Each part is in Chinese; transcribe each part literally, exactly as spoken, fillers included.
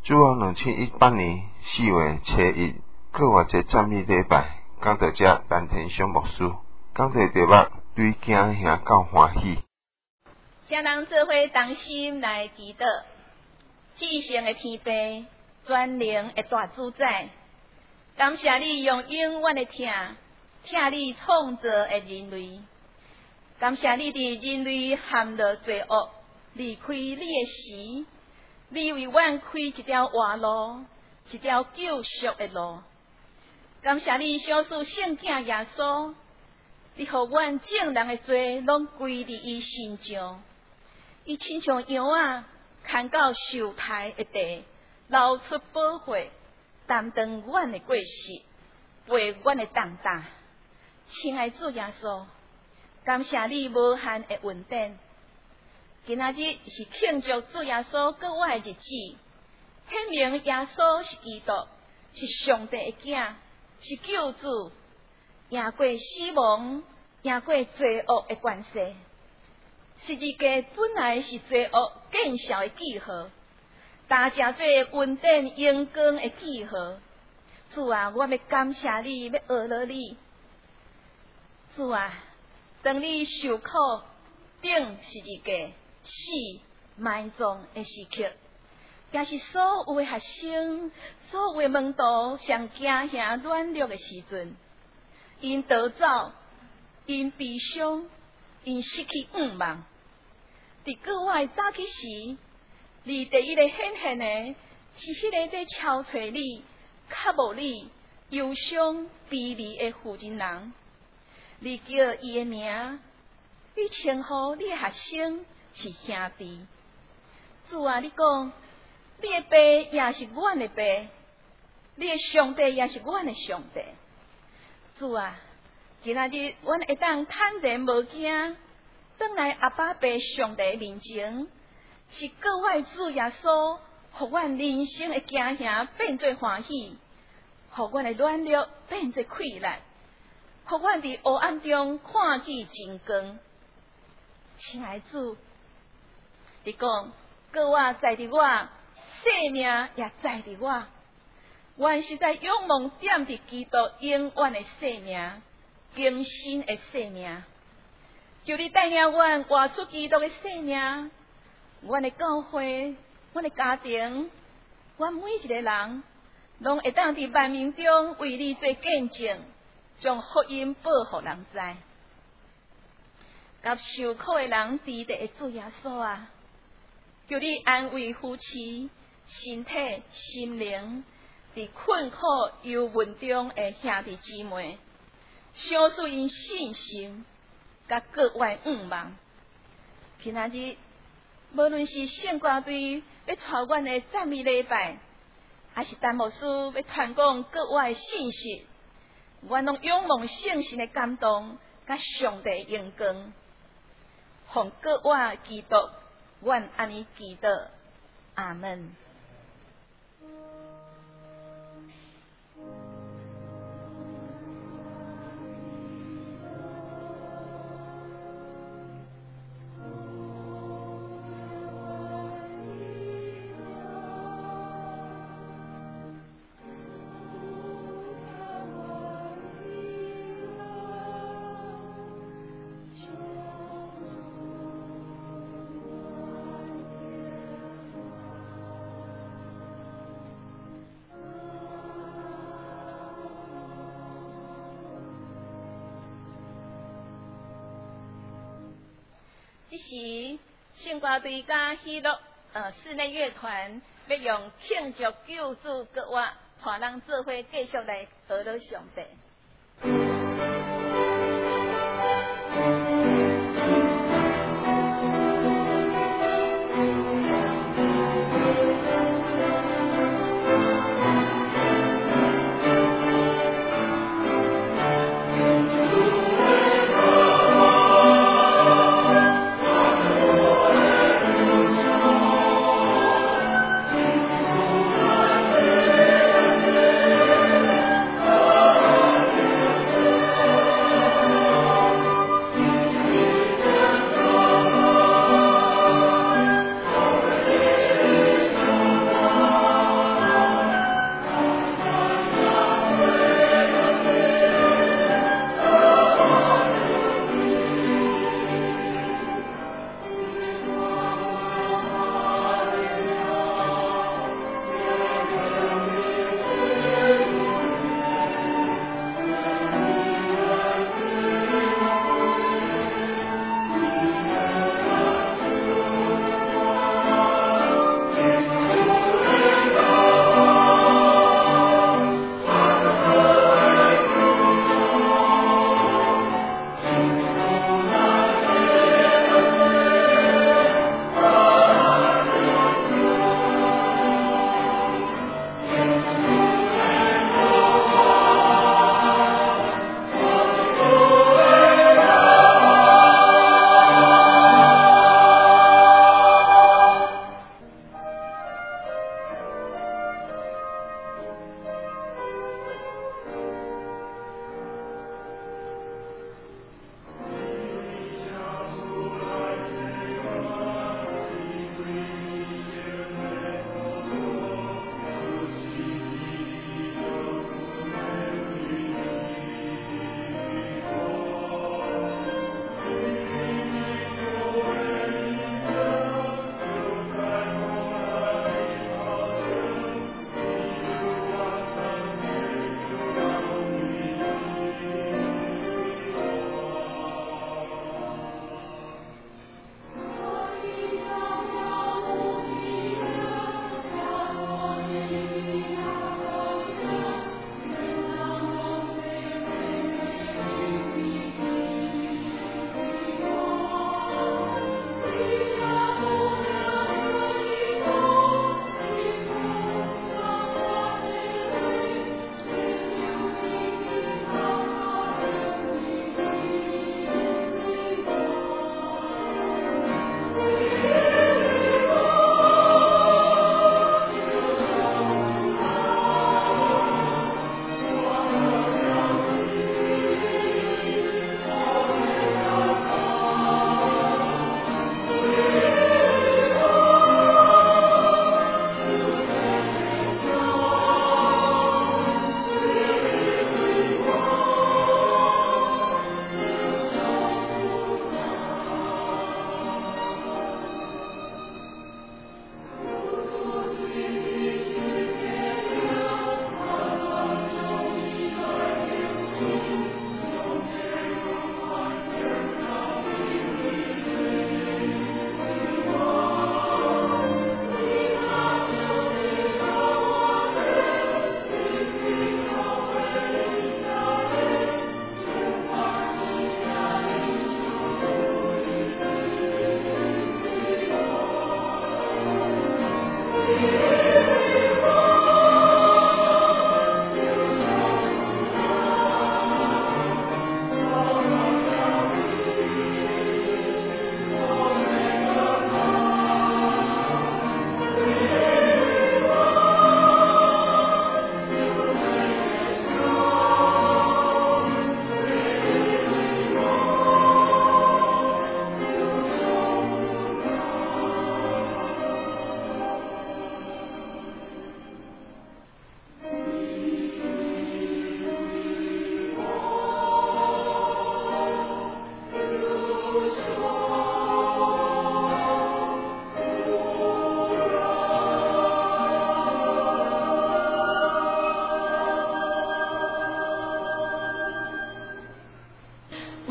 主往两千一八年四月初一，搁偌一赞美礼拜，讲到这蓝天小牧师，讲到题目对囝兄够欢喜。 请人做伙同心来祈祷，至圣的天父，全能的大主宰，感谢你用永远的疼，疼你创造的人类，感谢你伫人类陷落罪恶，离开你的时，你为阮开一条活路，一条救赎的路。感谢你小使圣子耶稣，你互阮众人的罪拢归伫伊身上。伊亲像羊仔，牵到受胎的地，流出宝血，担当阮的过失，陪阮的重担。亲爱主耶稣，感谢你无限的恩典。今仔日是庆祝主耶稣过我的日子，显明耶稣是基督，是上帝的囝，是救主，赢过死亡，赢过罪恶的关系。十字架本来是罪恶见效的记号，大家做恩典阳光的记号。主啊，我要感谢你，要学了你。主啊，当你受苦顶十字架死埋葬的时刻，也是所有的学生、所有的门徒上惊吓软弱的时阵，因逃走，因悲伤，因失去盼望。伫国外早起时，你第一个显现的是迄个在敲找你、较无你、忧伤、卑微的妇人人。你叫伊的名，你称呼你的学生是兄弟。主啊，你讲，你的爸也是阮的爸，你的上帝也是阮的上帝。主啊，今仔日阮会当坦然无惊，转来阿爸爸上帝面前，是各位主耶稣，互阮人生的惊吓变作欢喜，互阮的软弱变作快乐，互阮伫黑暗中看见真光。亲爱主，你讲，各我在伫我，生命也在伫我，阮是在仰望点伫基督永远的生命，更新的生命。求你带领阮活出基督的生命，阮的教会，阮的家庭，阮每一个人，拢会当伫万民中为你做见证，将福音报互人知。甲受苦的人知地的主耶稣啊，求你安慰夫妻身体、心灵，伫困苦忧闷中的兄弟姊妹，小使因信心。甲各外仰望，今仔日无论是圣歌队要传阮的赞美礼拜，还是陈牧师要传讲各外信息，阮拢仰望圣神的感动，甲上帝荣光，奉各外基督，阮安尼祈祷，阿门。这时，圣歌队甲喜乐呃室内乐团要用庆祝救主歌我，带人做伙继续来学了上帝。 Oh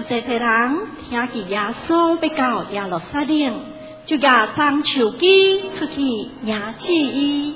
济济人听见耶稣要到耶路撒冷，就架张手机出去迎接伊。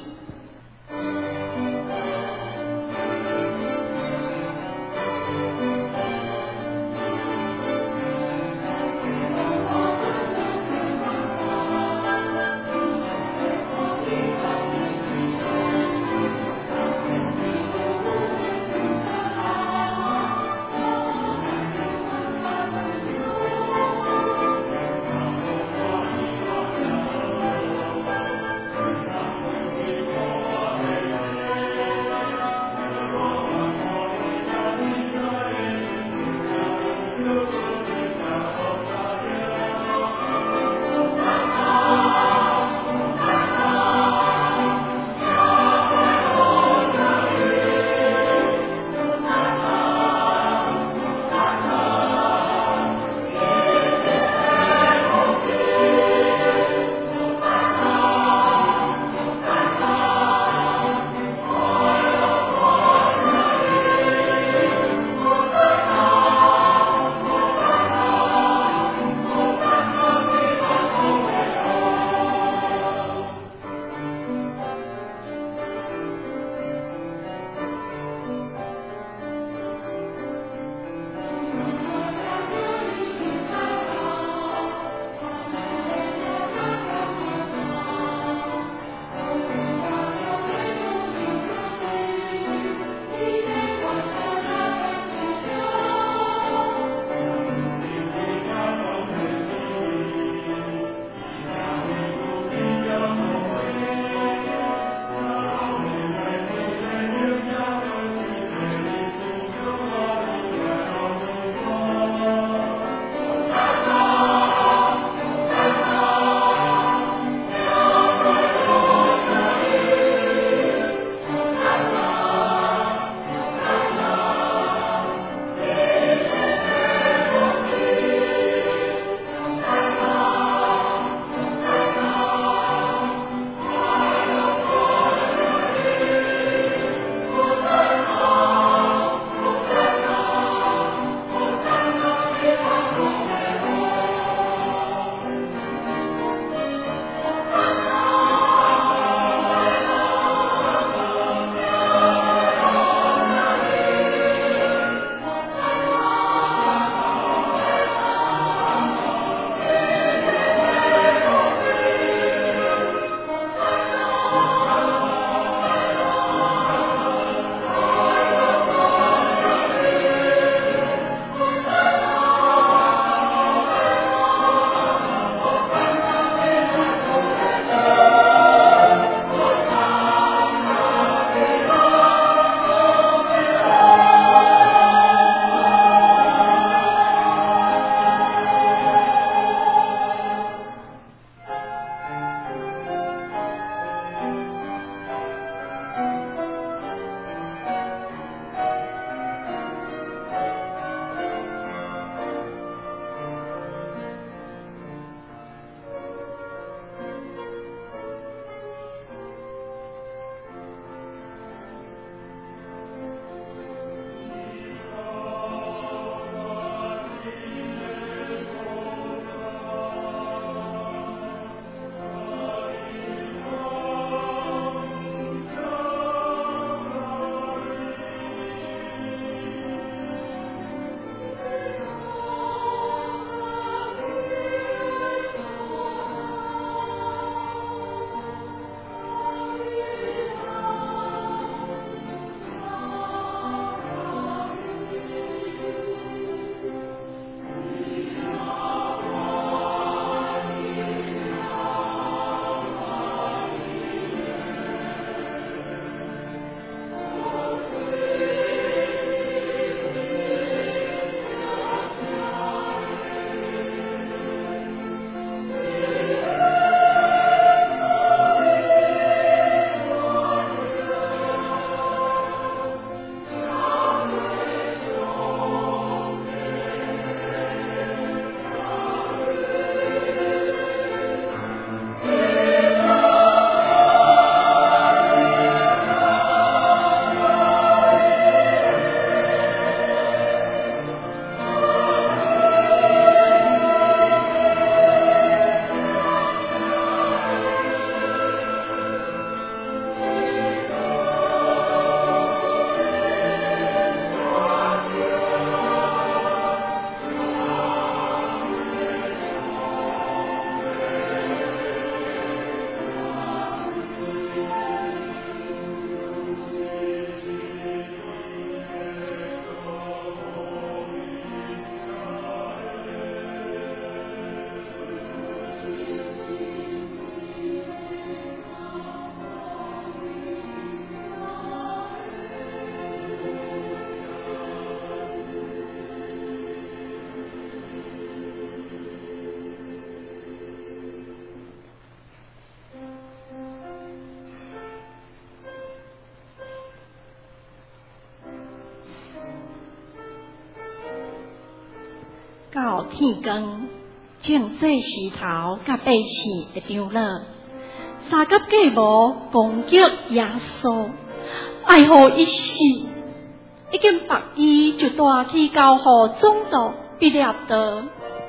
到天光，正这时头甲百姓会张了，三甲计谋攻击耶稣，爱互一死。一件白衣就带去交互总督毕列德。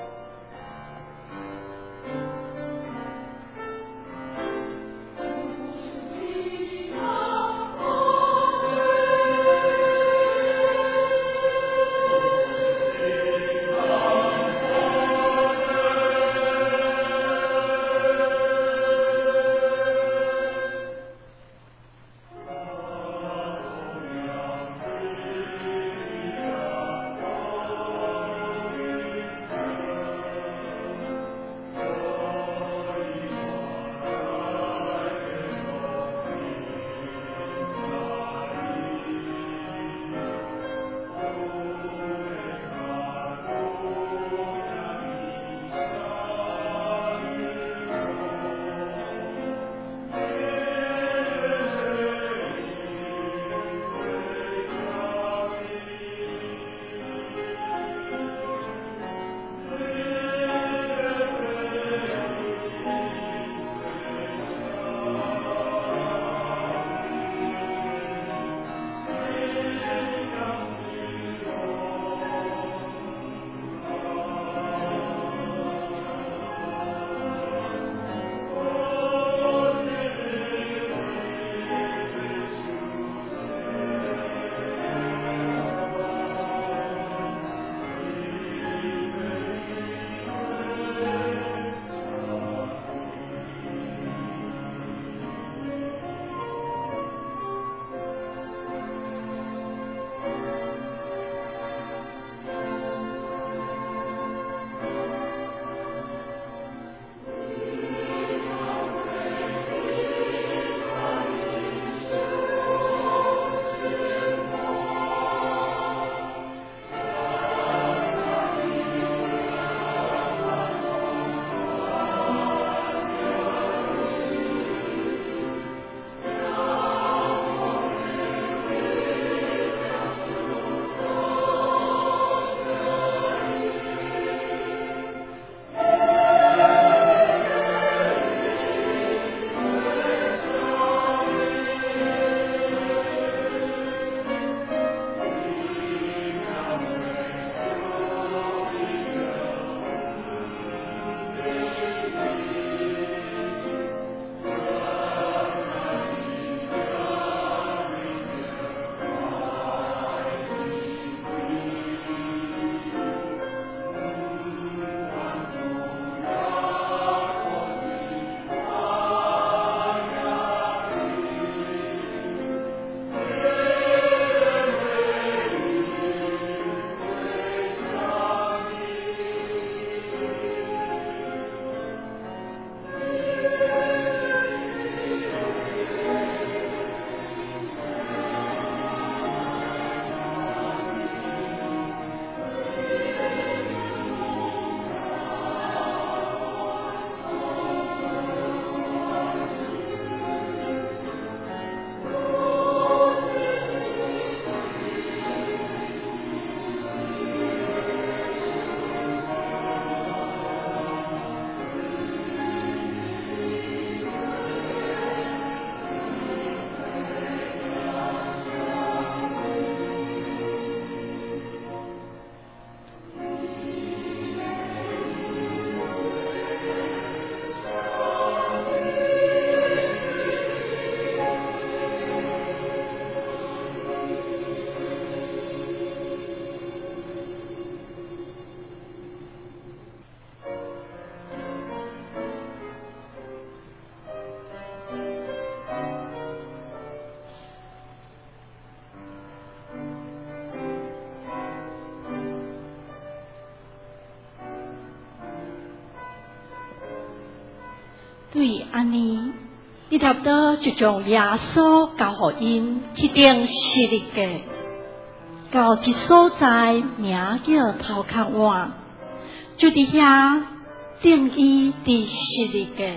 对安尼，你差不多就将耶稣交互因去定实力嘅，到一所在名叫头壳湾，就伫遐定伊伫实力嘅。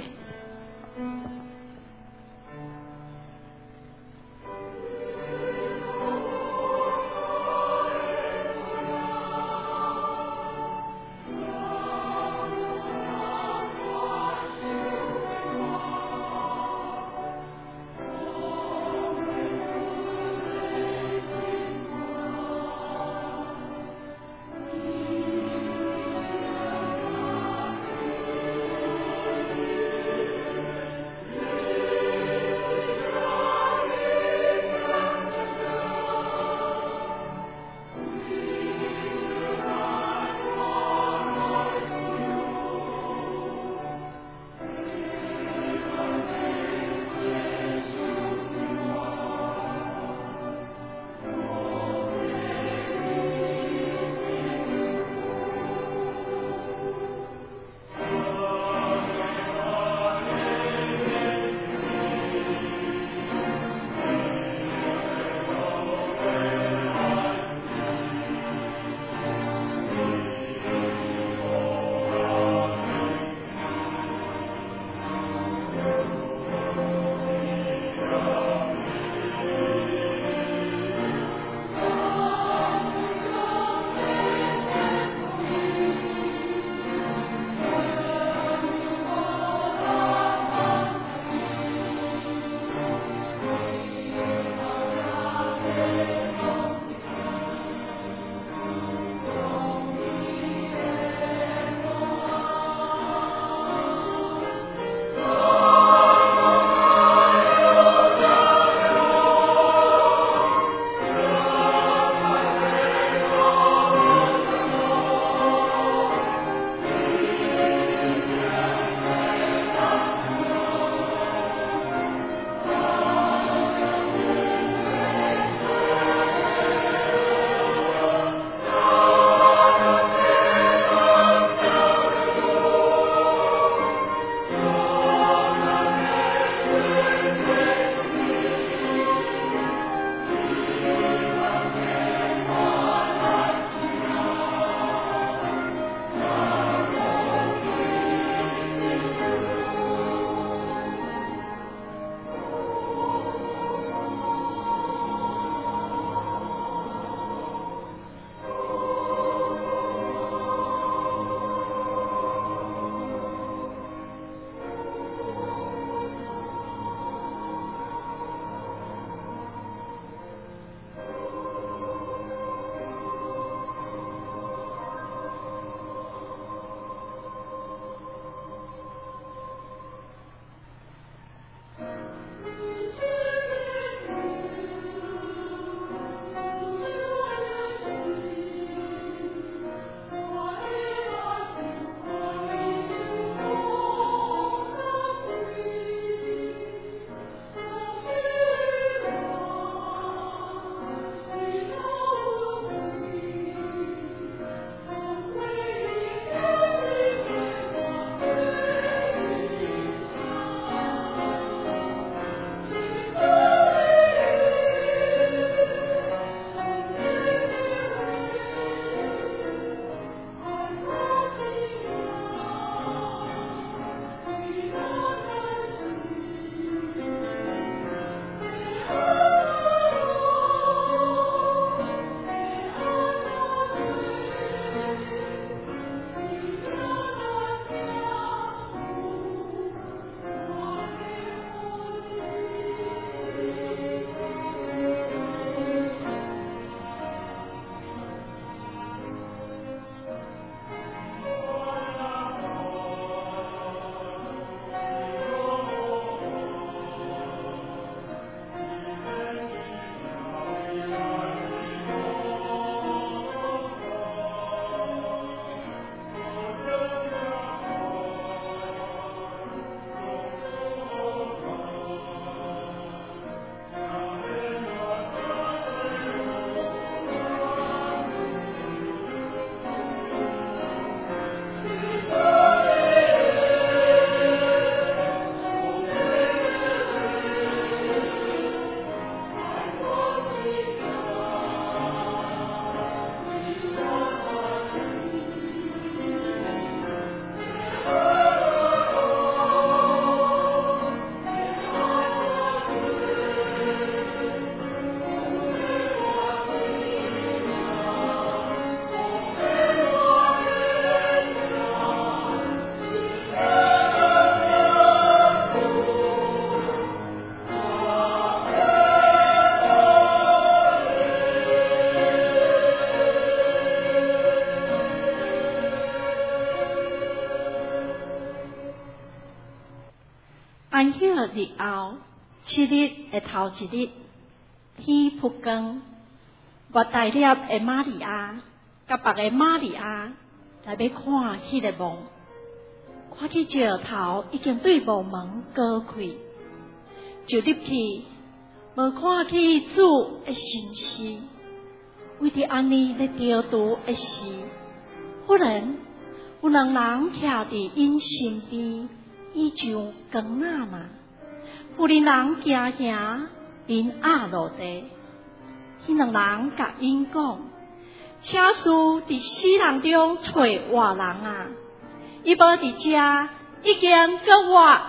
月日后，七日的头一日，天曝光，我带粒的玛利亚，甲别个玛利亚来要看迄个梦，看去石头已经对墓门高开，就入去，无看去主的神事。为着安尼咧调度的时，忽然有两人徛伫因身边，伊像光仔嘛。有人人行行，因压落地。迄两人甲因讲：写书伫死人中找活人啊！伊无伫遮，已经搁活。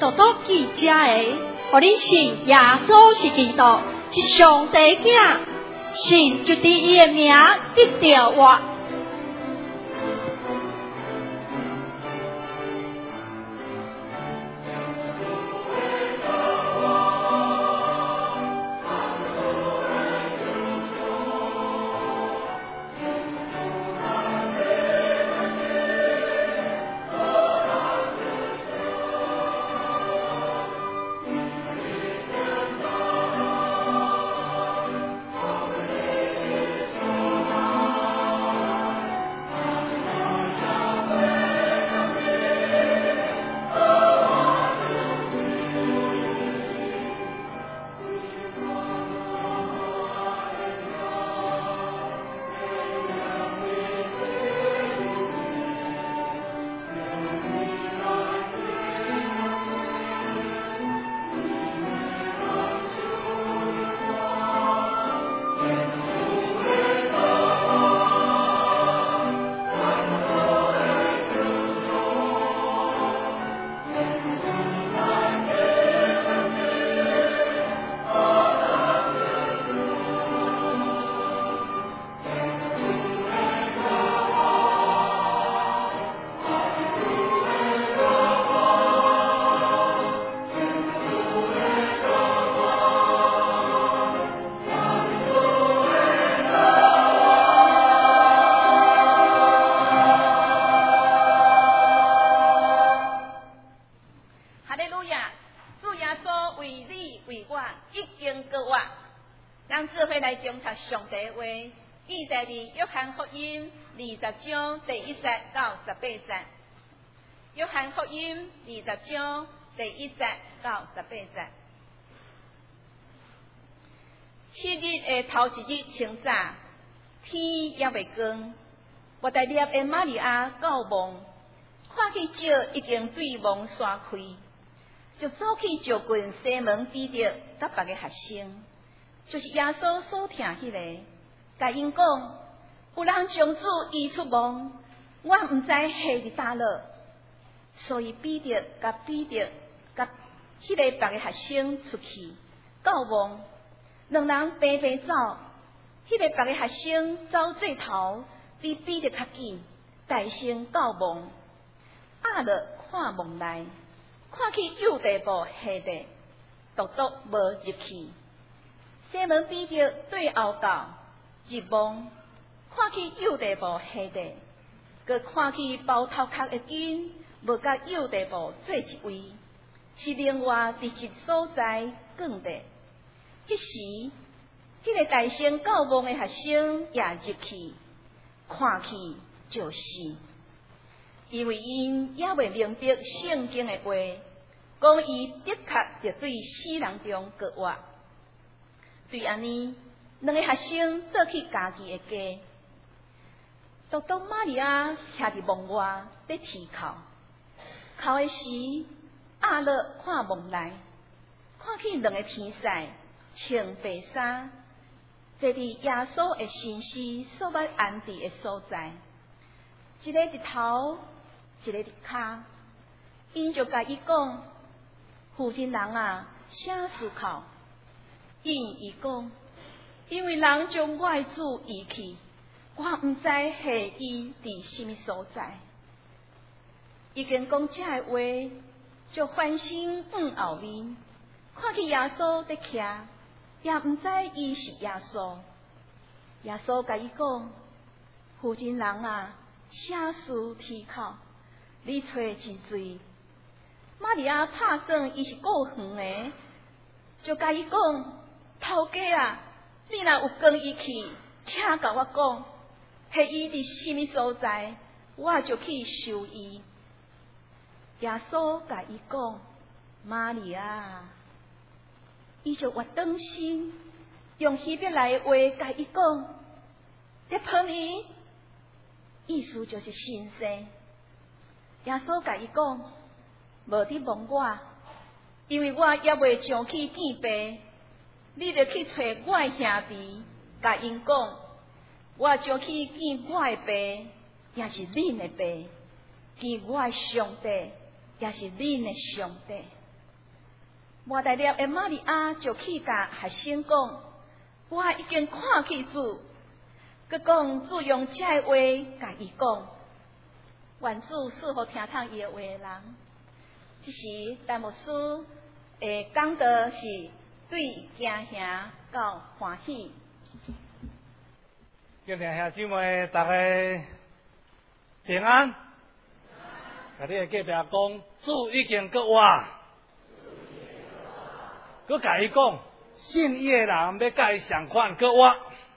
多多记者的，互你信耶稣是基督，是上帝囝，信就伫伊的名得着活。 上帝话，记载伫约翰福音二十章第一节到十八节。约翰福音二十章第一节到十八节。七日的头一日清早，天还未光，活在立的玛利亚到梦，看去石已经对梦刷开，就走去招近西门彼得甲别个学生。就是耶稣所听迄个，甲因讲，有人将主移出梦，我毋知下伫倒落，所以彼得甲彼得甲迄个别个学生出去到梦，两人白白走，迄、那个别个学生走最头，比彼得较紧，大声到梦，压落看梦内，看去右地步下地，独独无入去。西门彼得对后到入梦，看去右地步下地，佮看去包头壳的筋，无甲右地步做一位，是另外伫一所在讲的。迄时，迄、那个大声告梦的学生也入去，看去就是，因为因也未明白圣经的话，讲伊的确着对死人中割活。对安尼，两个学生倒去家己的家，独独玛利亚徛伫梦外咧啼哭，哭的时压落看梦内，看去两个天使穿白衫，坐伫耶稣的身尸所捌安置的所在，一个伫头，一个伫骹，因就甲伊讲：“负责人啊，啥思考？”因伊讲，因为人将我的主移去，我毋知下伊伫什么所在。已经讲这个话，就翻身往后面，看去耶稣伫徛，也毋知伊是耶稣。耶稣甲伊讲：“负责人啊，啥事啼哭？你找真水。”玛利亚拍算伊是够远的，就甲伊讲。头家啊，你若有跟伊去，请甲我讲，下伊伫什么所在，我就去收伊。耶稣甲伊讲，玛利亚，伊就活转身，用希伯来的话甲伊讲，列婆尼，意思就是先生。耶稣甲伊讲，无伫问我，因为我也未上去见爸。你着去找我的兄弟，甲因讲，我就去见我的爸，也是恁的爸；见我的上帝，也是恁的上帝。 莫大粒的玛利亚就去甲学生讲，我已经看去主，佮讲主用这个话甲伊讲，愿主适合听听伊的话的人。这时，陈牧师诶讲道是对家兄到欢喜。 敬爱兄姊妹，大家平安。甲你的隔壁讲，主已经搁我，搁甲伊讲，信伊的人要甲伊相款搁我。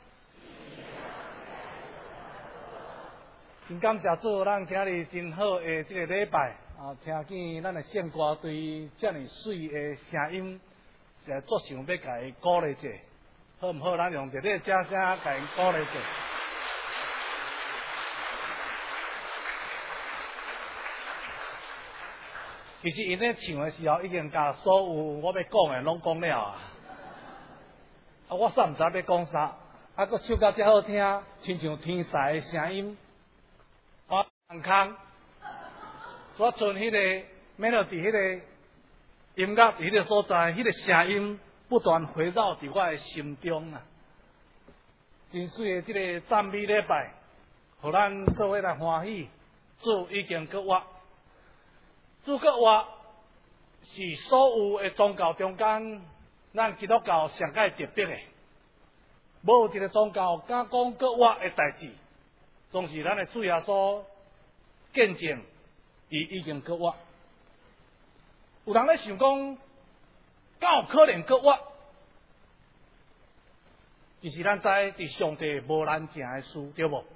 真感谢主，咱今日真好的这个礼拜啊，听见咱的圣歌对这么水的声音，是作想要甲伊鼓励者，好唔好？咱用一个假声甲伊鼓励者。其实因咧唱的时候，已经甲所有我要讲的拢讲了啊！啊，我煞唔知要讲啥，啊，佮唱到遮好听，亲像天使的声音。啊，空空，所存迄个 melody， 迄个音乐，迄个所在，迄个声音不断围绕伫我的心中啊！真水的这个赞美礼拜，互咱做伙来欢喜。主已经搁我，主搁我是所有的宗教中间，咱基督教上界特别的，无一个宗教敢讲搁我的代志。总是咱的主耶稣见证，伊已经搁我。有人咧想讲，敢有可能搁我？其实咱知，伫上帝无难成的事，对无？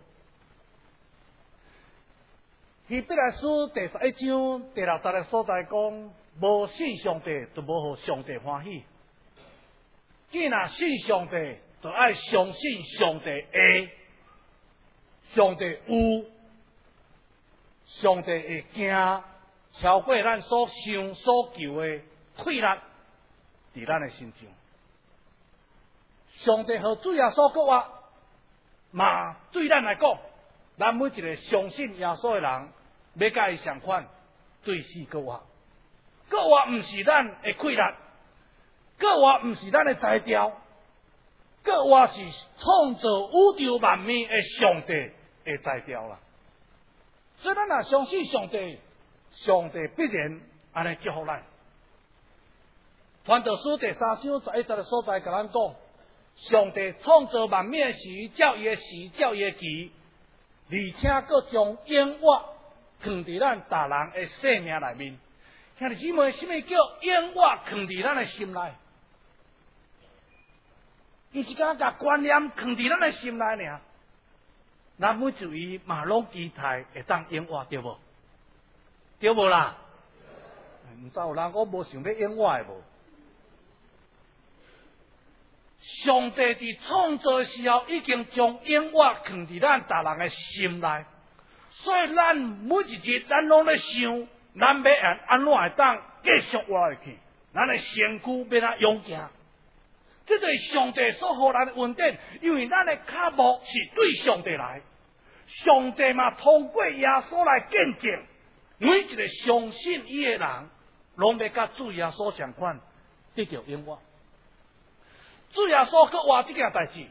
希伯来书第十一章第六十个所在讲，无信上帝，就无互上帝欢喜。既然信上帝，就爱相信上帝会。上帝有，上帝会惊超过咱所想所求的退力，伫咱的心中。上帝和主耶稣搁我，嘛对咱来讲，咱每一个相信耶稣的人，要甲伊相款，对死搁我。搁我毋是咱的溃力，搁我毋是咱的才调，搁我是创造宇宙万物的上帝。会才调啦，所以咱若相信上帝，上帝必然安尼祝福咱。传道书第三章十一节的所在，甲咱讲，上帝创造万物的时，照伊的时，照伊的期，而且佫将永活藏伫咱大人的生命内面。兄弟姊妹，什么叫永活藏伫咱的心内？伊是敢甲观念藏伫咱的心内尔。咱每一位嘛拢期待会当永活，对无？对无啦？毋知有人讲无想要永活的无？上帝伫创造的时候，已经将永活藏伫咱大人的心内，所以咱每一日咱拢咧想，咱要按安怎会当继续活下去？咱的身躯要哪勇健？这就是上帝所予咱的恩典，因为咱的脚步是对上帝来，上帝嘛通过耶稣来见证，每一个相信伊的人，拢要甲主耶稣相款，得到永活。主耶稣搁活这件代志，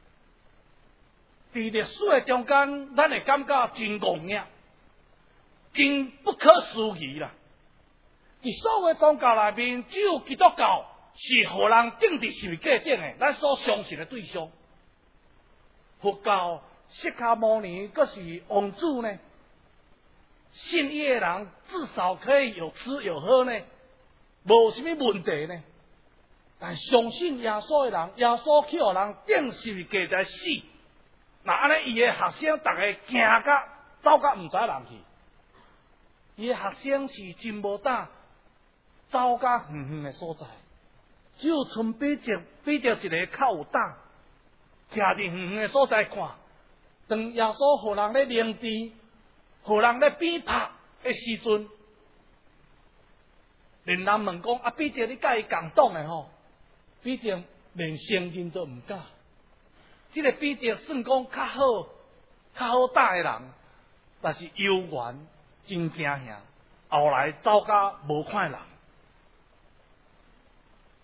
伫历史的中间，咱会感觉真戆硬，真不可思议啦。伫所有宗教内面，只有基督教是互人政治是假定的，咱所相信的对象。佛教释迦牟尼阁是王子呢，信伊的人至少可以有吃有喝呢，无什么问题呢。但相信耶稣的人，耶稣去互人定十字架在死，那安尼伊的学生逐个惊甲走甲毋知人去，伊的学生是真无胆，走甲远远的所在。只有剩彼着彼着一个较有胆，徛伫远远的所在看。当耶稣互人咧明治，互人咧逼迫的时阵，连人问讲：啊，彼得你甲伊共党的吼？彼得连承认都毋敢。这个彼得算讲较好、较好打的人，但是犹原真惊吓，后来走甲无看人。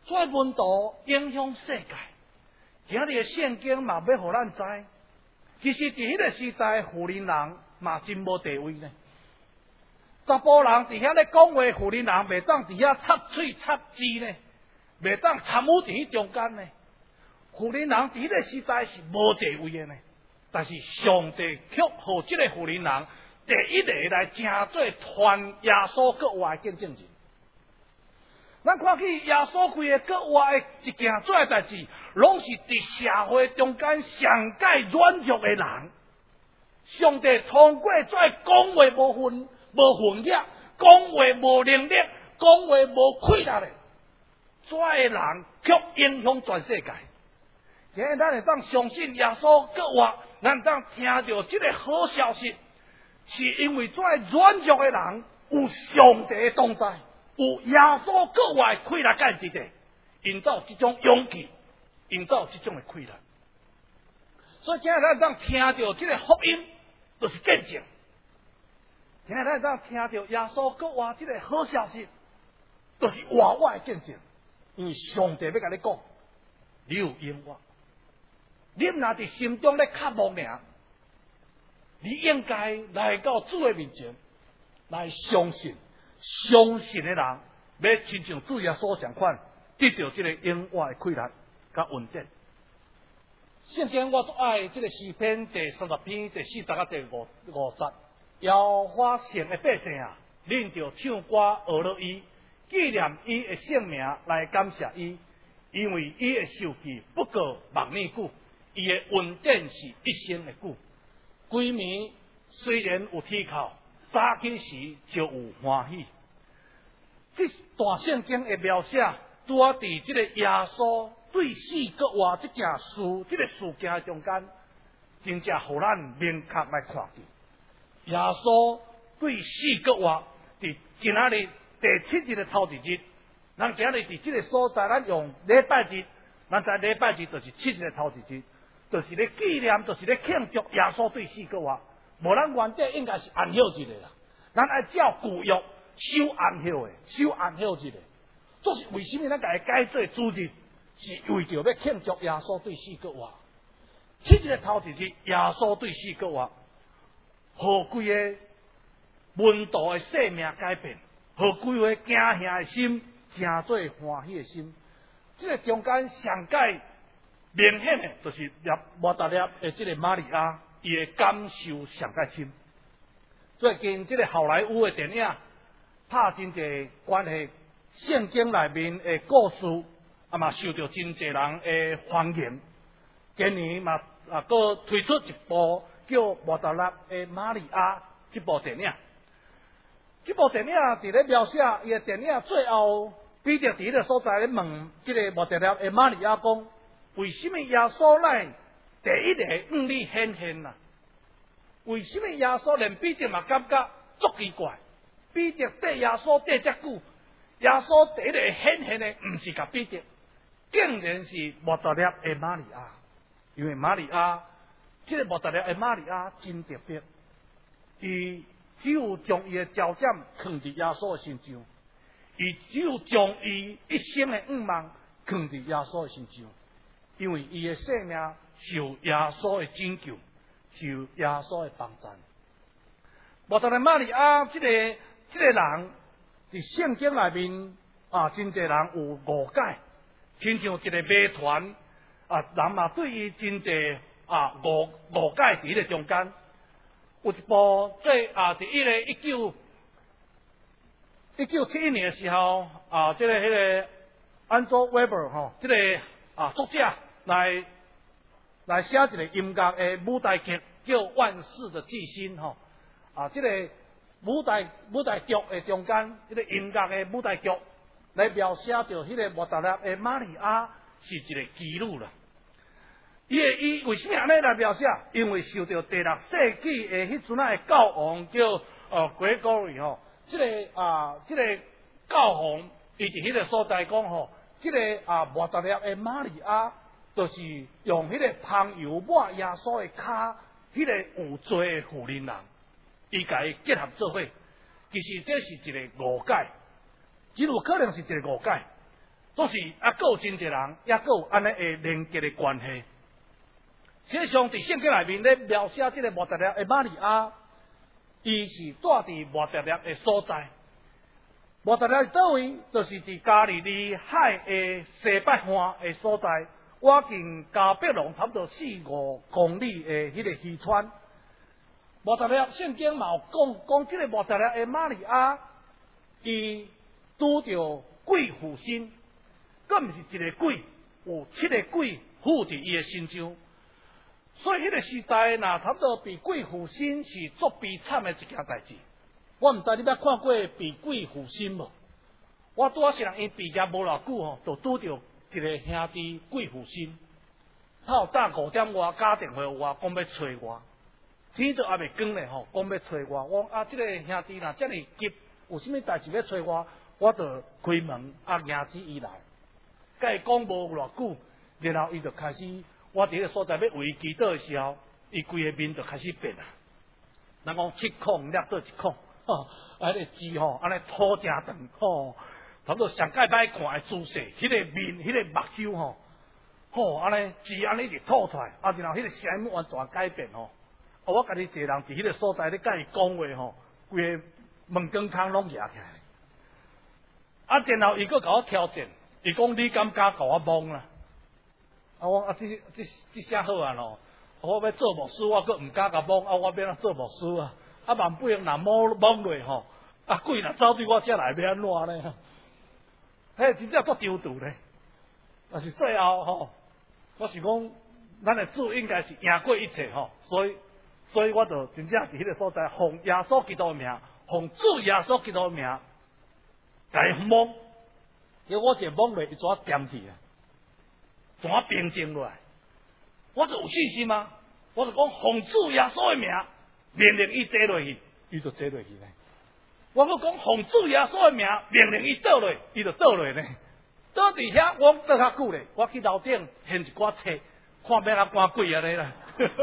这温度影响世界。今日的圣经嘛，要互咱知，其实伫迄个时代，妇人人嘛真无地位呢。查甫人伫遐咧讲话，妇人人袂当伫遐插喙插字呢，袂当参与伫迄中间呢。妇人人伫迄个时代是无地位的呢。但是上帝却互即个妇人人第一个来成做传耶稣国话的见证人。咱看起耶稣规个国话的一件做代志，拢是伫社会中间上界软弱的人。上帝通过做讲话无分无分野，讲话无能力，讲话无气力的，做的人却影响全世界。今日咱会当相信耶稣国话，咱当听到这个好消息，是因为做软弱的人有上帝的同在。有耶稣国外的气力在伫地，营造这种勇气，营造这种的气力。所以今日咱当听到这个福音，就是见证。今日咱当听到耶稣国外这个好消息，就是活我的见证。因为上帝要甲你讲，你有永活。你若伫心中咧渴望尔，你应该来到主的面前来相信。相信的人，要亲像主耶稣相款，得到这个永活的气力甲稳定。圣经我最爱这个诗篇第三十篇第四十到第五五十。耶和华神的百姓啊，恁着唱歌学乐伊，纪念伊的圣名来感谢伊，因为伊的受气不过万年久，伊的稳定是一生的久。规暝虽然有天哭。早起时就有欢喜。这段圣经的描写，拄啊伫这个耶稣对死国活这件事、这个事件中间，真正互咱明确来看见。耶稣对死国活伫今仔日第七日的头一日，咱今日伫这个所在，咱用礼拜日，咱知礼拜日就是七日的头一日，就是咧纪念，就是咧庆祝耶稣对死国活。无咱原底应该是安息日的啦，咱爱照旧约守安息的，守安息日的。这是为什么咱家改做主日？是为着要庆祝耶稣对死国活。七日的头一日，耶稣对死国活，互规个温度的生命改变，互规个惊吓的心成做欢喜的心。这个中间上界明显的，就是莫达列的这个玛利亚。伊的感受上介深。最近这个好莱坞的电影拍真侪关系圣经内面的故事，啊嘛受到真侪人的欢迎。今年嘛啊，搁推出一部叫《莫达拉的玛利亚》这部电影。这部电影伫咧描写伊的电影最后，彼得伫个所在咧问这个莫达拉的玛利亚讲：为什么耶稣来？第一个向你显现啦，为什么耶稣连彼得嘛感觉足奇怪？彼得对耶稣对遮久，耶稣第一个显现的唔是甲彼得，竟然是莫达列的玛利亚。因为玛利亚，这个莫达列的玛利亚真特别，伊只有将伊的焦点放伫耶稣的身上，伊只有将伊一生的愿望放伫耶稣的身上。因为伊的生命受耶稣的拯救，受耶稣的帮助。莫达拉玛利亚这个这个人，伫圣经内面啊，真侪人有误解，亲像一个谜团啊，人嘛对伊真侪啊误误解伫咧中间。有一部即啊，伫一个一九一九七一年的时候啊，这个迄个安卓 Weber 吼，这个啊作者。来来写一个音乐的舞台剧，叫《万世的巨星》吼啊！这个舞台舞台剧的中间，这个音乐的舞台剧来描写到迄个莫达拉的玛利亚是一个基女啦。伊伊为什么安尼来描写？因为受到第六世纪的迄阵啊的教皇叫呃 Gregory 吼，这个啊这个教皇伊伫迄个所在讲吼，这个啊莫达拉的玛利亚。就是用迄个香油抹耶稣的骹，迄、那个有罪的妇人人，伊甲伊结合做伙，其实这是一个误解，只有可能是一个误解。 总是啊，还有真侪人，也还有安尼会连结的关系。实际上，伫圣经内面咧描写这个莫特列的玛利亚，伊是住伫莫特列的所在。莫特列倒位，就是伫加利利海的西北岸的所在，我近加百隆差不多四五公里的迄个渔川。莫特列圣经嘛有讲讲，这个莫特列的玛利亚，伊拄着鬼附身，佮毋是一个鬼，有七个鬼附伫伊的身上。所以迄个时代，若差不多被鬼附身是足悲惨的一件代志。我毋知你捌看过被鬼附身无？我拄啊是人因毕业无偌久吼，就拄着一个兄弟鬼附身。透早五点外打电话我，讲要找我，天都还未光咧吼，讲要找我。我啊，即、这个兄弟若遮尔急，有啥物代志要找我，我就开门啊，迎旨伊来。甲伊讲无偌久，然后伊就开始。我伫迄个所在要为伊祈祷的时候，伊规个面就开始变啊。人讲七孔捏做一孔，吼，啊，迄个字吼，安尼吐正长，吼，差不多上界歹看的姿势，迄、那个面，迄、那个目睭吼，吼，安尼字安尼就吐出来，啊，然后迄个声音完全改变吼。啊，我家己一个人伫迄个所在咧甲伊讲话吼，规个门光空拢压起来。啊，然后伊佫甲我挑战，伊讲你敢敢甲我蒙啦？啊！我啊，这这这啥好啊咯？我要做牧师，我佫唔敢甲蒙啊！我要怎做牧师啊？啊，万不能若蒙蒙落吼，啊，鬼若走对我遮来要安怎呢？嘿，真正足丢毒咧！但是最后吼，我是讲，咱的主应该是赢过一切吼，所以，所以我就真正伫迄个所在，奉耶稣基督的名，奉主耶稣基督的名，甲伊蒙，因为我一蒙落，伊怎啊掂去啊？怎啊平静落来？我就有信心吗？我就讲奉主耶稣的名，命令伊坐落去，伊就坐落去咧。我佫讲奉主耶稣的名，命令伊倒落，伊就倒落咧。倒伫遐，我倒较久咧。我去楼顶献一寡册，看要甲赶鬼啊咧啦。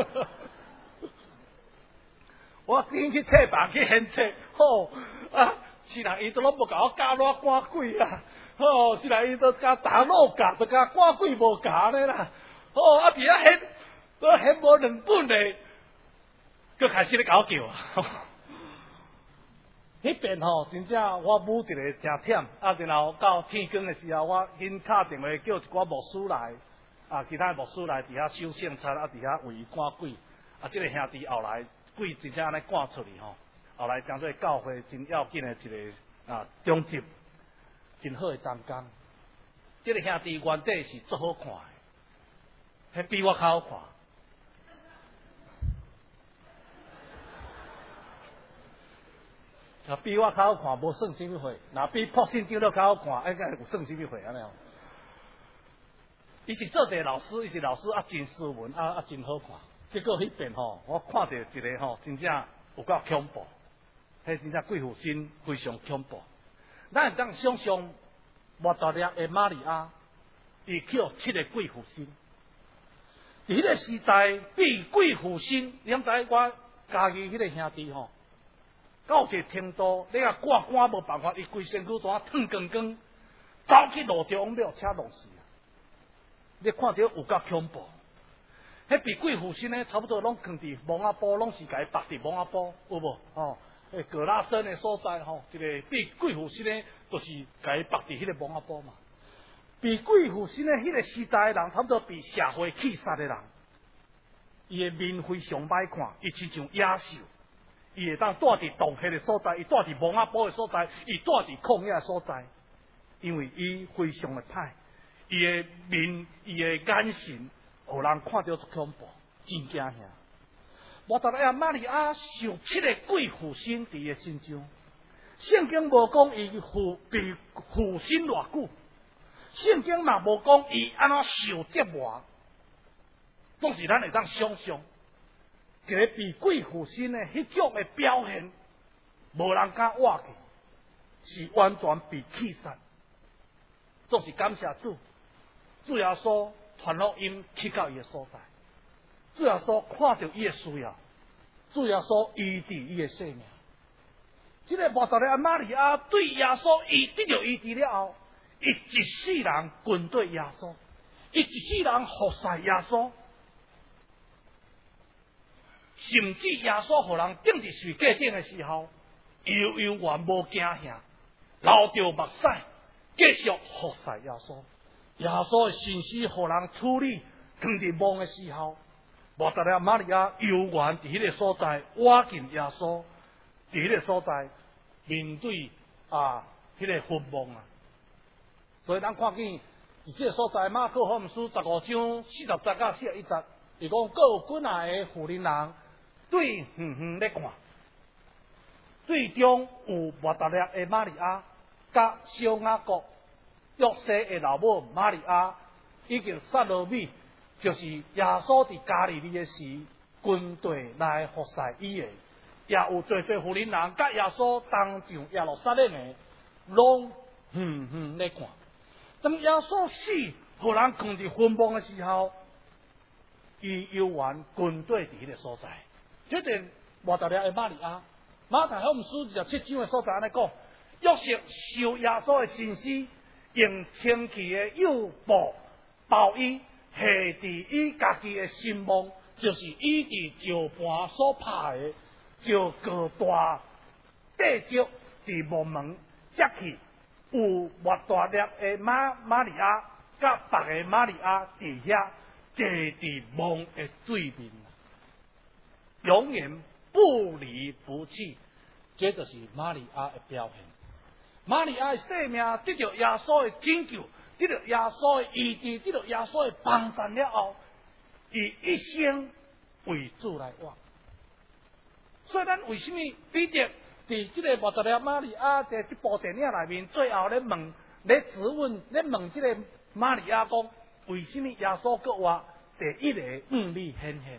我先去册房去献册，吼啊！是人伊都拢无甲我教我赶鬼啊！哦，是来伊都甲打落架，都甲赶鬼无夹咧啦。哦，啊，伫遐翕，都翕无两本咧，佮开始咧搞叫啊。迄边吼，真正我舞一个真忝，啊，然后到天光的时候，我紧打电话叫一寡牧师来，啊，其他牧师来伫遐收圣餐，啊，伫遐为伊赶鬼，啊，即、这个兄弟后来鬼真正安尼赶出去吼，后来当做教会真要紧的一个啊中集。真好的当工，这个兄弟原底是足好看的，迄比我较好看。啊，比我较好看，无算啥物货。若比朴信长都较好看，应该有算啥物货安尼。伊是做地老师，伊是老师啊，真斯文啊啊，真好看。结果迄边吼，我看到一个吼，真正有够恐怖，迄真正贵妇身非常恐怖。咱会当想象莫特列的玛利亚，伊叫七个鬼附身。伫迄个时代，被鬼附身，你知我家己迄个兄弟吼，到一个程度，你啊赶赶无办法，伊规身躯怎啊烫光光，走去路中了，车弄死啊！你看到有够恐怖。迄被鬼附身呢，差不多拢放伫蒙阿波，拢是甲伊绑伫蒙阿波，有无？哦。诶，格拉森的所在吼，一个被鬼附身呢，就是甲伊绑伫迄个蒙阿波嘛。被鬼附身呢，迄个时代的人，差不多被社会气杀的人，伊的面非常歹看，伊亲像野兽，伊会当住伫洞穴的所在，伊住伫蒙阿波的所在，伊住伫旷野的所在，因为伊非常的歹，伊的面，伊的眼神，互人看到足恐怖，真惊吓。莫特列玛利亚受七个鬼附身伫伊身上，圣经无讲伊附被附身偌久，圣经嘛无讲伊安怎受折磨，总是咱会当想象，一个被鬼附身的迄种的表现，无人敢挖去，是完全被气杀。总是感谢主，主耶稣传福音去到伊的所在。主耶稣看到伊的需要，主耶稣医治伊的生命。这个莫特列玛利亚对耶稣医治了医治了后， 伊一世人跟对耶稣，伊一世人服侍耶稣，甚至耶稣互人钉伫十字架顶的时候，悠悠然无惊吓，流着目屎，继续服侍耶稣。耶稣的信息互人处理，放伫梦的时候，莫达拉玛利亚悠然伫迄个所在挖近耶稣，伫迄个所在面对啊迄、那个坟墓啊。所以咱看见伫即个所在马可福音书十五章四十节到四十一节，伊讲各有几啊个妇人人对远远咧看，最中有莫达拉的玛利亚，甲小雅各、约瑟的老母玛利亚，以及撒罗米，就是耶稣伫加利利的时，军队来服侍伊的，也有侪侪妇人人甲耶稣同上耶路撒冷的，拢远远咧看。当耶稣死，互人扛伫坟墓的时候，伊犹原军队伫迄个所在。这点莫达拉的玛利亚，马太福音书二十七章的所在安尼讲，约瑟受耶稣的信息，用清气的幼布包伊，下伫伊家己的心梦，就是伊伫石盘所拍的，就高大地石伫墓门接去。有莫大粒的马玛利亚，甲别个玛利亚伫遐坐伫梦的对面，永远不离不弃，这就是玛利亚的表现。玛利亚的生命得到耶稣的拯救，得到耶稣的医治，得到耶稣的帮助了后，伊一生为主来活。所以咱为什么彼得？伫即个莫达拉玛利亚在这部电影内面，最后咧问、咧质问、咧问即个玛利亚讲，为什么耶稣搁话第一个向你显现？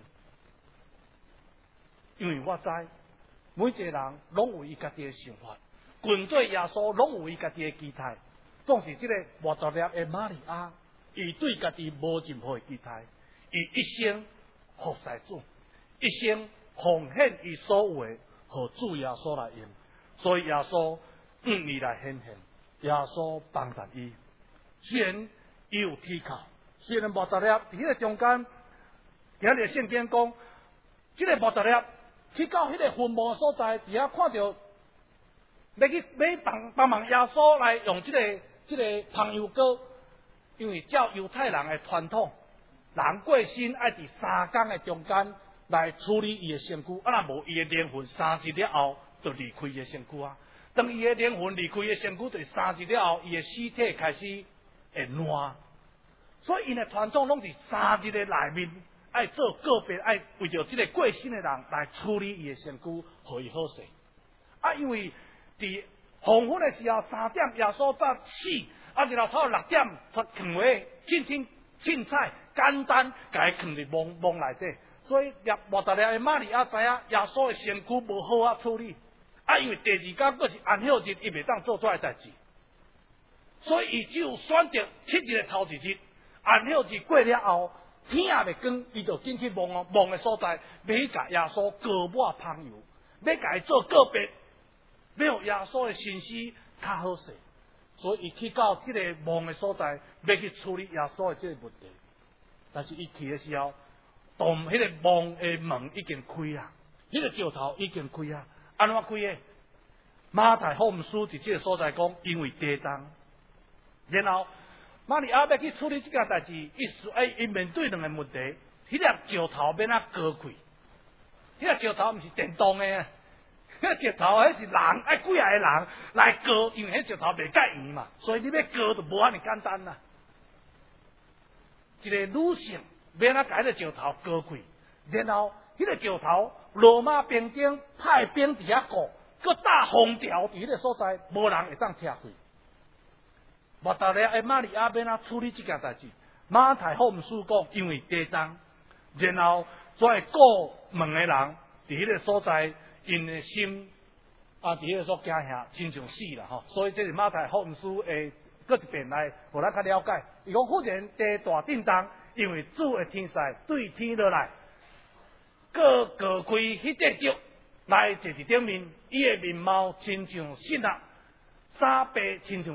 因为我知每一个人拢有伊家己的想法，军队耶稣拢有伊家己的期待，总是即个莫达拉的玛利亚，伊对家己无任何期待，伊一生服侍主，一生奉献伊所有的。和主耶稣来用，所以耶稣向伊来显现，耶稣帮助伊。虽然伊有依靠，虽然莫达拉伫迄个中间，今日圣经讲，即、这个莫达拉去到迄个坟墓所在，伫遐看到要去要帮帮忙耶稣来用即、这个即、这个香油膏，因为照犹太人的传统，人过身爱伫三工的中间。来处理伊的身躯，啊，若无伊的灵魂三日了后，就离开伊的身躯啊。当伊的灵魂离开伊的身躯，就三日了后，伊的尸体开始会烂。所以因的传统拢是三日的内面，爱做个别，爱为着这个过身的人来处理伊的身躯，互伊好势。啊，因为伫黄昏的时候三点，耶稣早死，啊，然后头六点才放下，轻轻凊彩简单，甲伊放伫梦梦内底。所以，莫达拉的玛利亚知影耶稣的身躯无好啊处理，啊，因为第二天佫是安息日，伊袂当做这个代志，所以伊只有选择七日的头一日，安息日过了后，天也未光，伊就进去梦哦梦的所在，要去甲耶稣膏抹香油，要甲伊做个别，要耶稣的信息较好势，所以伊去到这个梦的所在，要去处理耶稣的这个问题，但是伊去的时候。当迄个梦的门已经开啊，迄、那个石头已经开啊，安怎开的？马太福音书伫这个所在讲，因为地震，然后玛利亚要去处理这件代志，伊说哎，伊面对两个问题，迄粒石头要哪割开？迄粒石头毋是电动的，迄粒石头迄是人爱几啊个人来割，因为迄石头袂介圆嘛，所以你要割就无安尼简单啦。一个女性。要哪甲迄个石头割开，然后迄个石头罗马兵丁派兵伫遐过，佮打封条伫迄个所在，无人会当拆开。莫达拉的玛利亚要哪处理这件代志？马太福音书讲，因为地震，然后再过门的人伫迄个所在，因的心啊伫迄个所惊吓，亲像死啦吼。所以这是马太福音书诶，搁一遍来，互咱较了解。伊讲忽然地大震动。因为主的天使对天落来，各割开迄块石来坐伫顶面，伊的面貌亲像信啊，衫白亲像雪，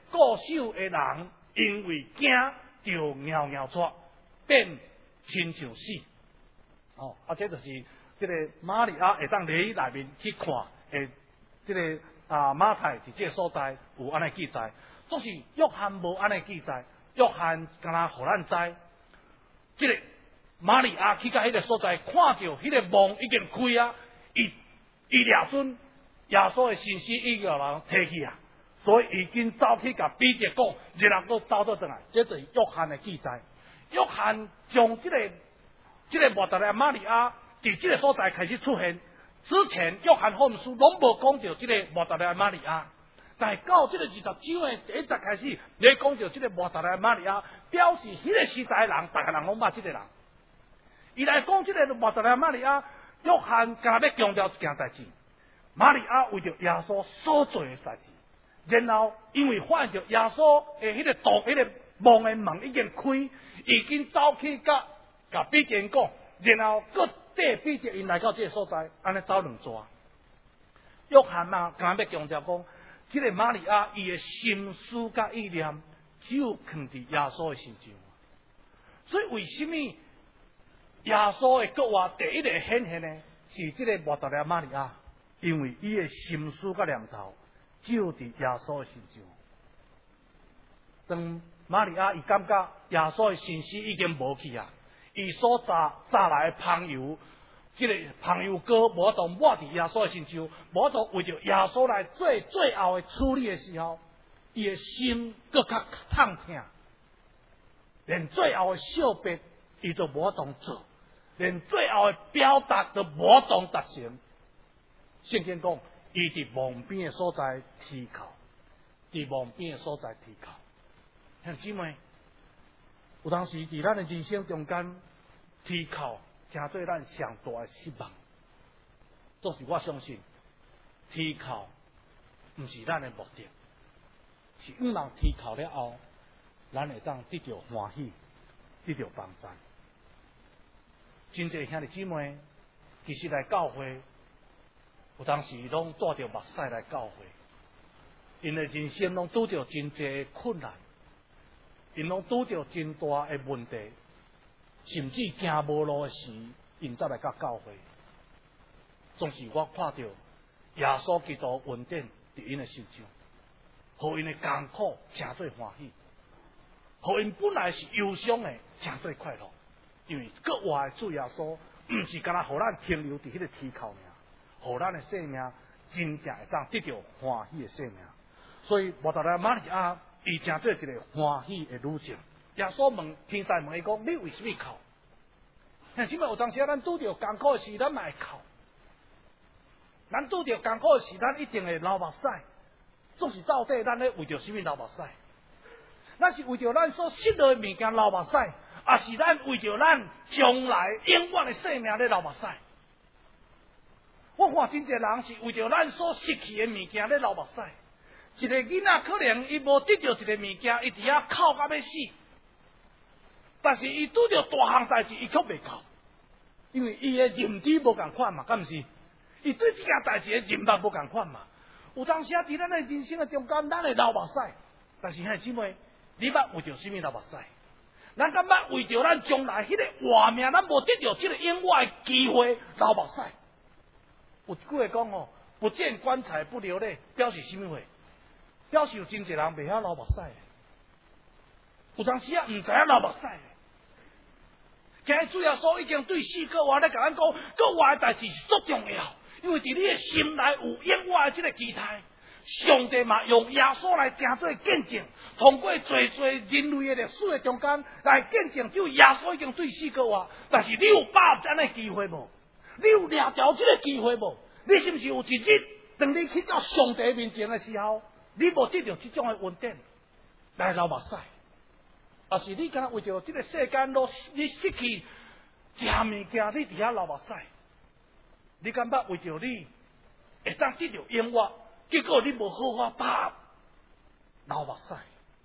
固守的人因为惊就尿尿出，变亲像死。哦，啊，这就是这个玛利亚会当在里面去看，诶，这个啊马太伫这个所在有安尼记载，总是约翰无安尼记载，约翰敢若互咱知，这个玛利亚去到迄个所在，看到迄个梦已经开啊，伊伊掠准耶稣的信息已经有人摕去啊，所以已经走去甲彼得讲，然后佫走倒转来，这就是约翰的记载。约翰将这个这个莫达拉玛利亚伫这个所在开始出现之前，约翰福音书拢无讲到这个莫达拉玛利亚，但是到这个二十章的第一节开始，你讲到这个莫达拉玛利亚，表示迄个时代的人，大家人拢捌这个人。伊来讲这个莫达拉玛利亚，约翰敢若要强调一件代志，玛利亚为着耶稣所做的代志，然后因为发现着耶稣的迄个道，迄、那个梦的门已经开，已经走去甲甲彼得讲，然后佫缀彼得因来到这个所在，安尼走两抓。约翰嘛，敢若要强调讲，这个玛利亚伊的心思甲意念，只有放伫耶稣的身上。所以为什么耶稣的国话第一个显现呢？是这个莫达拉玛利亚，因为伊的心思甲念头只有伫耶稣的身上。当玛利亚伊感觉耶稣的信息已经无去啊，伊所炸炸来的香油，这个香油膏无当抹伫耶稣的身上，无当为着耶稣来做最后的处理的时候，伊的心更较痛痛，连最后的小别伊都无当做，连最后的表达都无当达成。圣经讲，伊伫梦边的所在啼哭，伫梦边的所在啼哭。兄姊妹，有当时伫咱的人生中间，啼哭真对咱上大的失望。总是我相信，啼哭毋是咱的目的，是毋人啼哭了后，咱会当得到欢喜，得到帮助。真侪兄弟姊妹，其实来教会，有当时拢带着目屎来教会，因为人生拢拄着真侪困难。因拢拄着真大的问题，甚至行无路的时，因才来甲教会。总是我看到耶稣基督恩典伫因的身上，互因的艰苦诚做欢喜，互因本来是忧伤的诚做快乐。因为国外的主耶稣，毋是干那互咱停留伫迄个啼哭尔，互咱的生命真正会当得到欢喜的生命。所以莫达拉玛利亚。伊诚做一个欢喜的女性。耶稣问天使问伊讲：你为什么哭？兄姊妹，有当时咱拄着艰苦的时，咱嘛会哭；咱拄着艰苦的时，咱一定会流目屎。总是到底咱咧为着什么流目屎？咱是为着咱所失落的物件流目屎，还是咱为着咱将来永远的生命咧流目屎？我看真侪人是为着咱所失去的物件咧流目屎。一个囡仔可能伊无得到一个物件，伊伫遐哭到要死，但是伊拄着大项代志，伊却袂哭，因为伊的认知无共款嘛，敢毋是？伊对这件代志的认识无共款嘛。有当时啊，伫咱的人生的中间，咱会流目屎，但是兄弟姊妹，你捌为着什么流目屎？咱敢捌为着咱将来迄个活命，咱无得到这个永远的机会流目屎？有一句话讲哦，不见棺材不流泪，表示什么话？表示有真侪人袂晓流目屎，有当时啊毋知影流目屎。今日主要所已经对四个话咧，甲咱讲，个话的代志是足重要，因为伫你的心内有永远的这个期待。上帝嘛用耶稣来诚做见证，通过侪侪人类的历史的中间来见证，只有耶稣已经对四个话，但是你有把握这样的机会无？你有抓着这个机会无？你是不是有一日当你去到上帝面前的时候？你无得到这种的恩典来流目屎，而是你敢为着这个世间都你失去食物件，你伫遐流目屎。你敢捌为着你会当得到永远，结果你无好好把流目屎。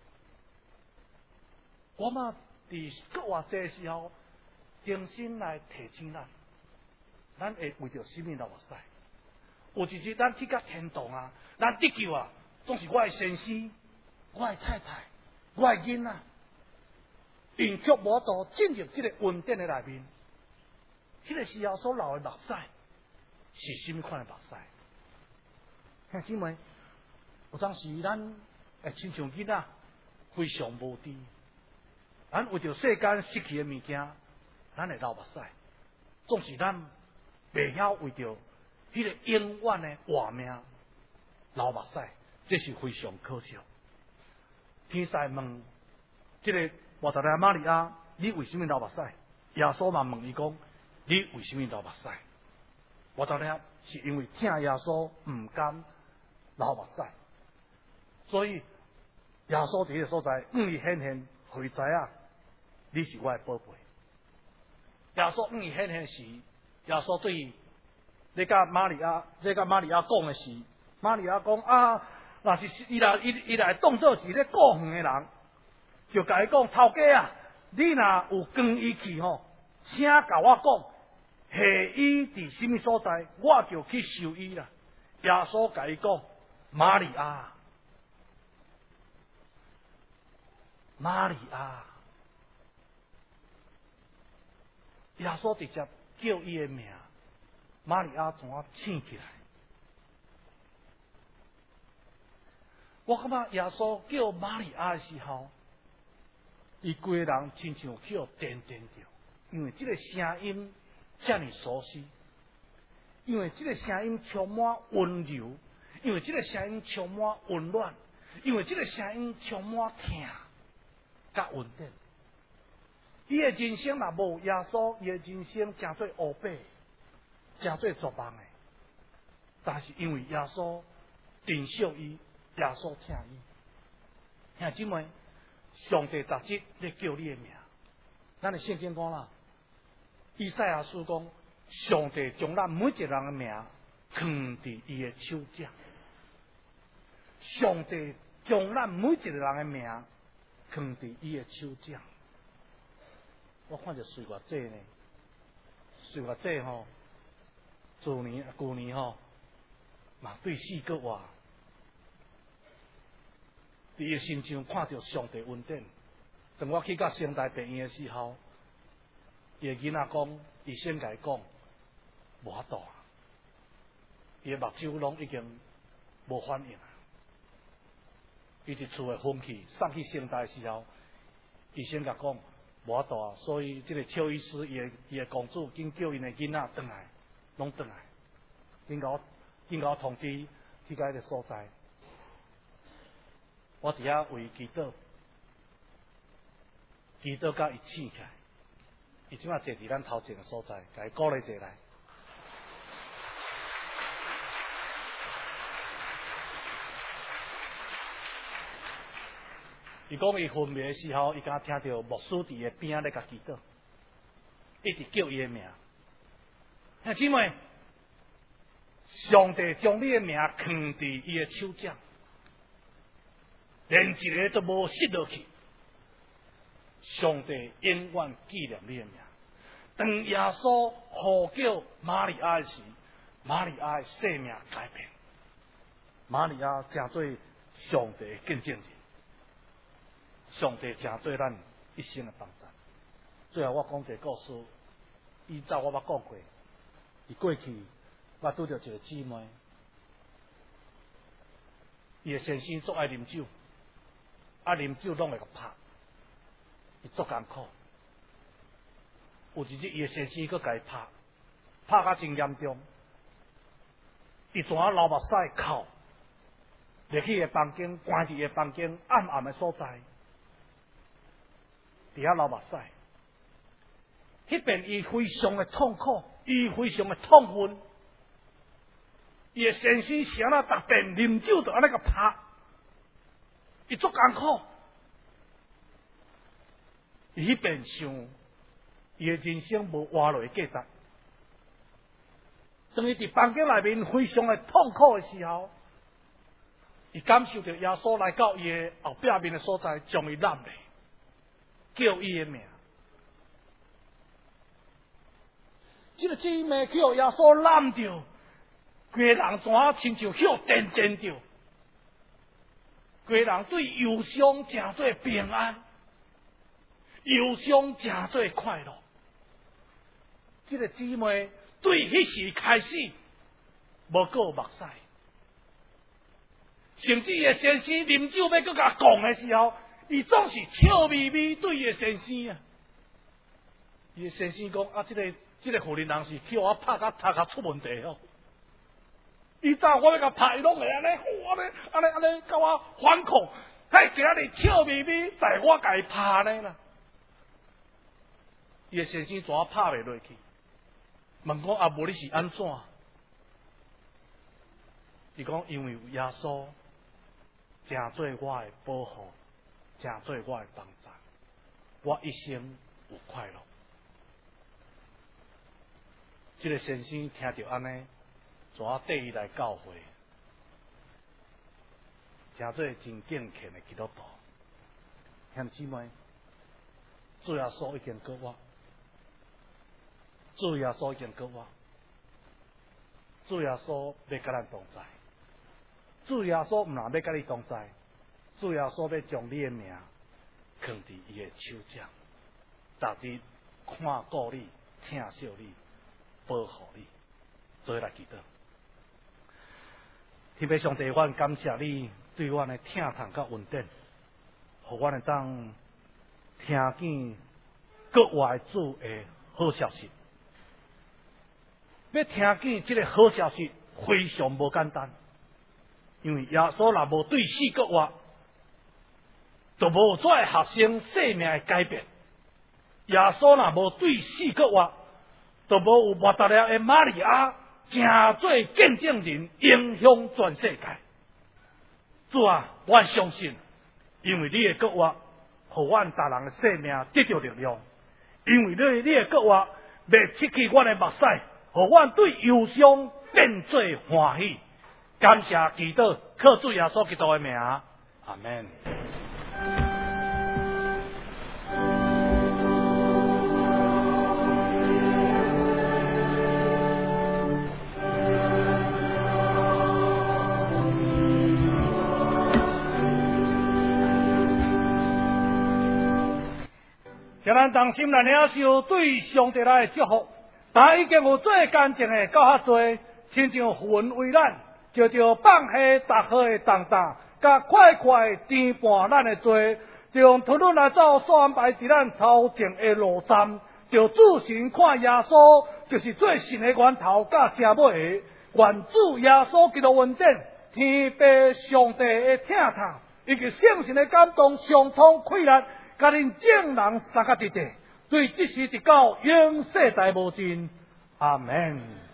我嘛伫国外这时候，重新来提醒咱，咱会为着什么流目屎？有一日咱去到天堂啊，咱得救啊！总是我的先师， 我的太太，我的囡仔，因却无度进入这个恩典的内面。这个时候所流的目屎，是什么款的目屎？兄姊妹，有当时咱会亲像囡仔，非常无知，咱为着世间失去的物件，咱会流目屎。总是咱袂晓为着迄个永远的活命流目屎，这是非常可笑。天使问这个马达拉玛利亚，你为什么流目屎？耶稣嘛问伊讲，你为什么流目屎？马达拉是因为听耶稣唔甘流目屎，所以耶稣伫迄个所在，嗯，伊显现，互伊知影，你是我的宝贝。耶稣嗯，伊显现时，耶稣对伊，你甲玛利亚，这甲玛利亚讲的是，玛利亚讲啊，若是伊来伊伊来当作是咧过远的人，就甲伊讲头家啊，你若有跟伊去吼，请甲我讲，下伊伫什么所在，我就去收伊啦。耶稣甲伊讲，玛利亚，玛利亚。耶稣直接叫伊的名，玛利亚怎啊醒起来？我感觉耶稣叫玛利亚的时候，伊规个人亲像去互颠颠着，因为这个声音遮尔熟悉，因为这个声音充满温柔，因为这个声音充满温暖，因为这个声音充满疼甲稳定。伊的人生若无耶稣，伊的人生诚做乌白，诚做绝望的。但是因为耶稣珍惜伊，耶稣疼伊。兄姊妹，上帝逐日咧叫你的名，咱的圣经讲啦，以赛亚书讲，上帝将咱每一个人的名放伫伊的手掌，上帝将咱每一个人的名放伫伊的手掌。我看着随我这呢，随我这吼，去年旧年吼，嘛对死个话，伫伊心上看着上帝恩典。当我去到仙台病院的时候，伊个囡仔讲，医生甲伊讲，无法度啊，伊个目睭拢已经无反应啊。伊伫厝诶昏去，送去仙台的时候，医生甲讲。无法度啊，所以这个邱医师伊个伊个公主，紧叫因个囡仔转来，拢转来，紧甲我紧甲我通知去到迄个所在。我伫遐为祈祷，祈祷甲伊醒起来，伊即马坐伫咱头前个所在，甲伊鼓励坐来。伊讲伊昏迷的时候，伊敢听到牧师伫个边仔咧甲祈祷，一直叫伊的名。兄姊妹，上帝将你的名放伫伊的手掌，连一个都无失落去。上帝永远纪念你的名。当耶稣呼叫玛利亚的时，玛利亚的生命改变。玛利亚诚做上帝的见证人。上帝诚对咱一生的帮助。最后我讲一个故事，依照我捌讲过，伫过去我拄着一个姊妹，伊的先生足爱啉酒，啊啉酒拢会个拍，伊足艰苦。有一日伊的先生佫甲伊拍，拍甲真严重，伊怎啊流目屎哭，入去个房间，关伫个房间暗暗的所在。伫遐流目屎，迄边伊非常的痛苦，伊非常的痛恨，伊的先生是安那逐遍啉酒就安尼个拍，伊足艰苦，伊迄边想，伊的人生无活落的价值。当伊伫房间内面非常的痛苦的时候，伊感受到耶稣来到伊的后壁面的所在，将伊揽来。叫伊的名，这个姊妹叫耶稣揽着，规个人怎啊亲像许颠颠着？ 规人对忧伤诚做平安，忧伤诚做快乐。这个姊妹对迄时开始无过目屎，甚至伊的先生啉酒要搁甲讲的时候，伊总是笑眯眯对伊的先生啊。伊的先生讲啊，这个这个互人人是去我拍甲头壳出问题哦。伊早我要甲拍，伊拢会安尼，安尼安尼安尼，甲我反抗。嘿，今日笑眯眯，在我甲伊拍呢啦。伊的先生怎啊拍袂落去？问我啊，无你是安怎？伊讲因为有耶稣，诚做我的保护，诚做我的帮助，我一生有快乐。这个先生听到安尼，怎啊缀伊来教会？诚做真敬虔的基督徒，兄姊妹，主耶稣已经过我，主耶稣已经过我，主耶稣要甲咱同在，主耶稣毋但要甲你同在，主耶稣要将你的名放伫伊的手掌，逐日看顾你、疼惜你、保护你，做来祈祷。天父上帝，我感谢你对我的疼痛甲恩典，互我会当听见国外主的好消息。要听见这个好消息非常无简单，因为耶稣若无对死国外，就无再发生生命的改变。耶稣若无对死国外，就无有莫达了的玛利亚，诚做见证人，影响全世界。主啊，我相信，因为你的国话，互阮大人的生命得到力量；因为你你的国话，未失去阮的目屎，互阮对忧伤变做欢喜。感谢祈祷，靠主耶稣基督的名，阿门。叫咱同心来领受对上帝来的祝福，但已经有最干净的够较多，亲像云为咱，就着放下逐好的重担，甲快快填满咱的罪，就用吞吞来走所安排伫咱头前的路站，就主神看耶稣，就是最神的源头甲正尾的，愿主耶稣基督恩典，天父上帝的疼痛，以及圣神的感动，相通溃烂。甲恁正人三个一地，对即时直到永世代无尽，阿门。